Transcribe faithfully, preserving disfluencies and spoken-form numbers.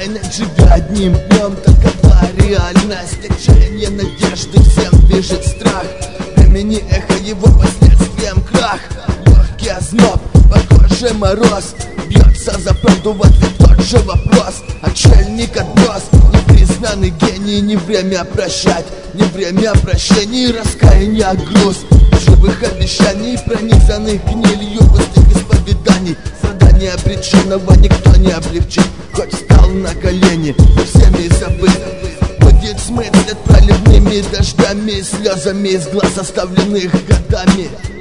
тайной, живя одним днем. Такова реальность, отчаяние надежды, всем движет страх. Времени эхо, его последствиям крах. Легкий озноб, по коже мороз, бьется за правду в ответ тот же вопрос. Отшельник отброс, непризнанный гений. Не время прощать, не время прощений, раскаяния груз живых обещаний, пронизанных гнилью пустых исповеданий. Страдания обреченного никто не облегчит, хоть встал на колени, но всеми забыт. Будет смыть след проливными дождями, слезами из глаз, оставленных годами.